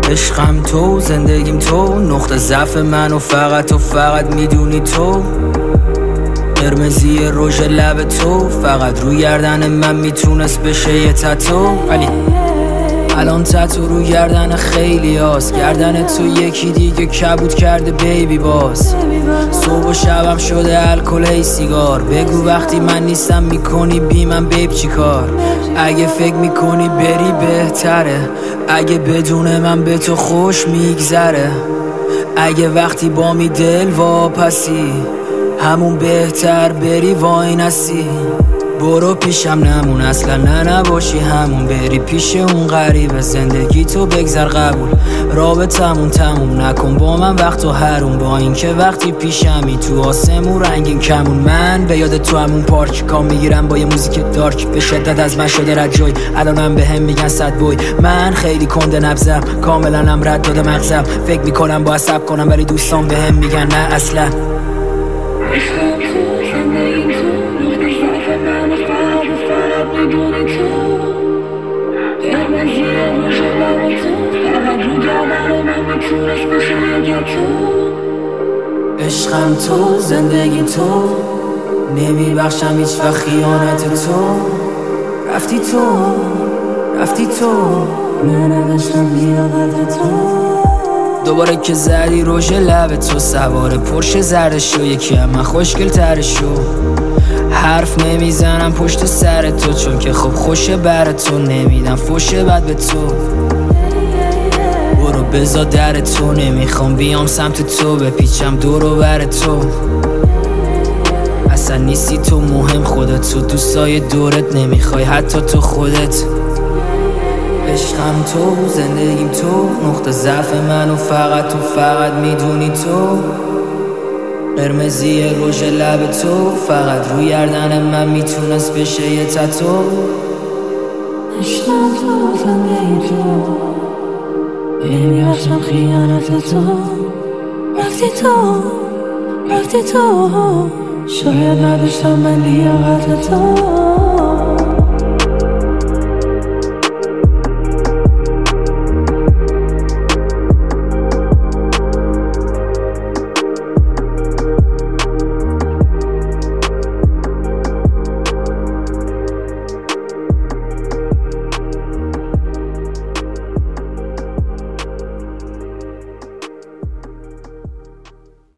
عشقم تو، زندگیم تو، نقطه ضعف من و فقط میدونی تو. قرمزی رژ لب تو فقط روی گردن من میتونست بشه یه تتو. ولی الان تتو رو گردن خیلی هاست، گردن تو یکی دیگه کبود کرده بیبی باز. صبح و شبم شده الکل هی سیگار. بگو وقتی من نیستم میکنی بی من بیب چی کار؟ اگه فکر میکنی بری بهتره، اگه بدون من به تو خوش میگذره، اگه وقتی با می دل واپسی همون بهتر بری وای نسی. برو پیشم نمون اصلا نباشی همون، بری پیش اون غریبه زندگی تو بگذر قبول. رابطمون تموم نکن با من وقت و حروم، با اینکه وقتی پیشمی تو آسمون رنگین کمون. من به یاد تو همون پارک کام میگیرم با یه موزیک دارک، به شدت از من شده رد جوی، الانم به هم میگن صد بوی. من خیلی کنده نبزم کاملنم رد داده مغزم، فکر میکنم با عصب کنم ولی دوستان به هم میگن نه اصلا. عشقم تو، زندگی تو، نمیبخشم هیچ وقت خیانت تو. رفتی تو من نداشتم لیاقت تو. دوباره که زدی رژ لب تو، سوار پرش زردشو، یکی هم من خوشگل ترشو. حرف نمیزنم پشت سر تو چون که خب خوشه بر تو، نمیدم فوشه بد به تو. برو بزا در تو، نمیخوام بیام سمت تو، بپیچم دور و بر تو. اصلا نیستی تو مهم خودت، تو دوستای دورت نمیخوای حتی تو خودت. عشقم تو، زندگیم تو، نقطه ضعف من و فقط میدونی تو. قرمزی رژ لب تو فقط روی گردن من میتونست بشه یه تتو. عشقم تو، زندگی تو، نمیبخشم خیانت تو. رفتی تو شاید نداشتم من لیاقت تو.